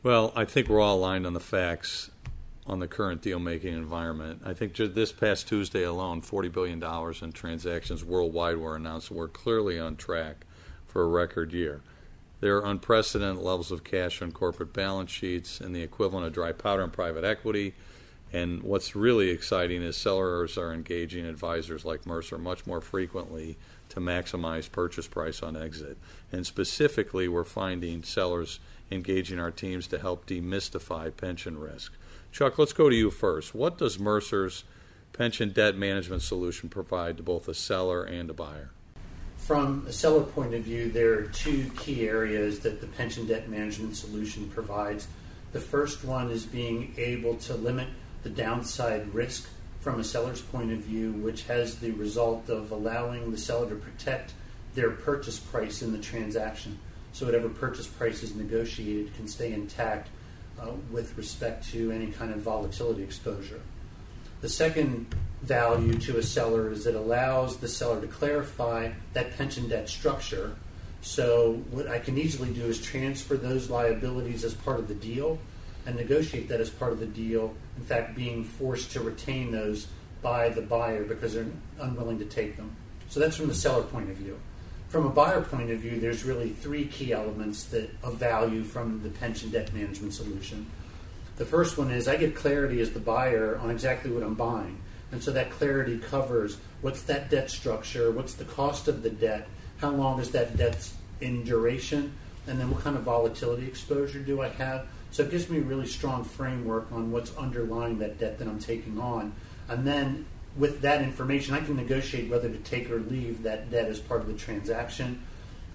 Well, I think we're all aligned on the facts on the current deal-making environment. I think just this past Tuesday alone, $40 billion in transactions worldwide were announced. We're clearly on track for a record year. There are unprecedented levels of cash on corporate balance sheets and the equivalent of dry powder in private equity. And what's really exciting is sellers are engaging advisors like Mercer much more frequently to maximize purchase price on exit. And specifically, we're finding sellers engaging our teams to help demystify pension risk. Chuck, let's go to you first. What does Mercer's pension debt management solution provide to both a seller and a buyer? From a seller point of view, there are two key areas that the pension debt management solution provides. The first one is being able to limit the downside risk from a seller's point of view, which has the result of allowing the seller to protect their purchase price in the transaction. So whatever purchase price is negotiated can stay intact with respect to any kind of volatility exposure. The second value to a seller is it allows the seller to clarify that pension debt structure. So what I can easily do is transfer those liabilities as part of the deal and negotiate that as part of the deal, in fact being forced to retain those by the buyer because they're unwilling to take them. So that's from the seller point of view. From a buyer point of view, there's really three key elements of value from the pension debt management solution. The first one is I get clarity as the buyer on exactly what I'm buying. And so that clarity covers what's that debt structure, what's the cost of the debt, how long is that debt in duration, and then what kind of volatility exposure do I have. So it gives me a really strong framework on what's underlying that debt that I'm taking on. And then with that information, I can negotiate whether to take or leave that debt as part of the transaction.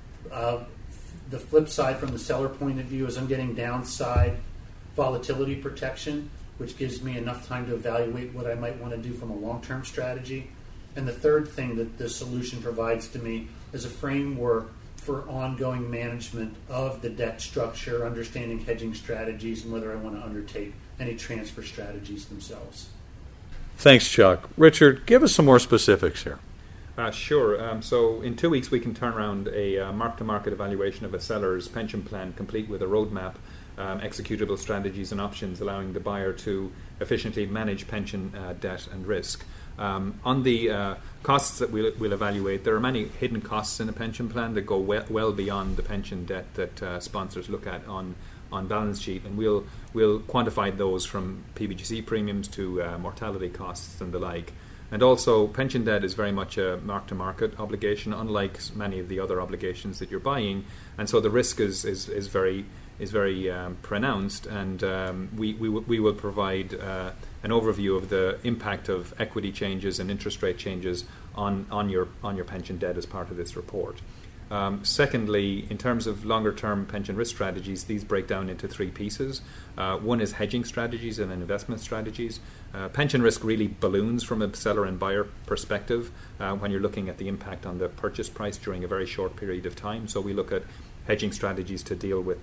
The flip side from the seller point of view is I'm getting downside volatility protection, which gives me enough time to evaluate what I might want to do from a long-term strategy. And the third thing that the solution provides to me is a framework for ongoing management of the debt structure, understanding hedging strategies, and whether I want to undertake any transfer strategies themselves. Thanks, Chuck. Richard, give us some more specifics here. Sure. So in 2 weeks, we can turn around a mark-to-market evaluation of a seller's pension plan, complete with a roadmap, executable strategies and options, allowing the buyer to efficiently manage pension debt and risk. On the costs that we'll evaluate, there are many hidden costs in a pension plan that go well beyond the pension debt that sponsors look at on balance sheet, and we'll quantify those from PBGC premiums to mortality costs and the like. And also, pension debt is very much a mark-to-market obligation, unlike many of the other obligations that you're buying, and so the risk is very pronounced. And we will provide an overview of the impact of equity changes and interest rate changes on your pension debt as part of this report. Secondly, in terms of longer-term pension risk strategies, these break down into three pieces. One is hedging strategies and investment strategies. Pension risk really balloons from a seller and buyer perspective when you're looking at the impact on the purchase price during a very short period of time. So we look at hedging strategies to deal with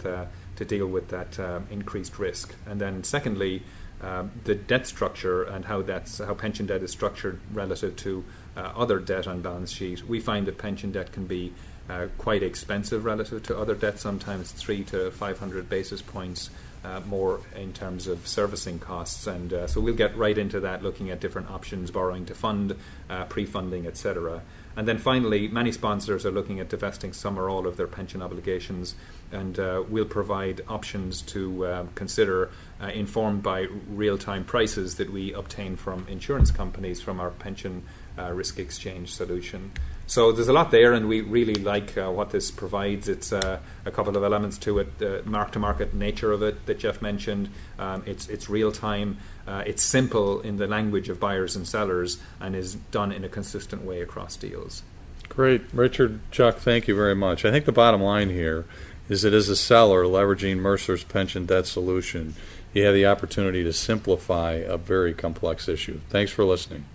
that increased risk. And then secondly, the debt structure and how pension debt is structured relative to other debt on balance sheet. We find that pension debt can be quite expensive relative to other debt, sometimes 300 to 500 basis points more in terms of servicing costs. And so we'll get right into that, looking at different options, borrowing to fund, pre-funding, etc. And then finally, many sponsors are looking at divesting some or all of their pension obligations, and we'll provide options to consider informed by real-time prices that we obtain from insurance companies from our pension risk exchange solution. So there's a lot there, and we really like what this provides. It's a couple of elements to it: the mark-to-market nature of it that Jeff mentioned. It's real-time. It's simple in the language of buyers and sellers, and is done in a consistent way across deals. Great. Richard, Chuck, thank you very much. I think the bottom line here is that as a seller leveraging Mercer's pension debt solution, you have the opportunity to simplify a very complex issue. Thanks for listening.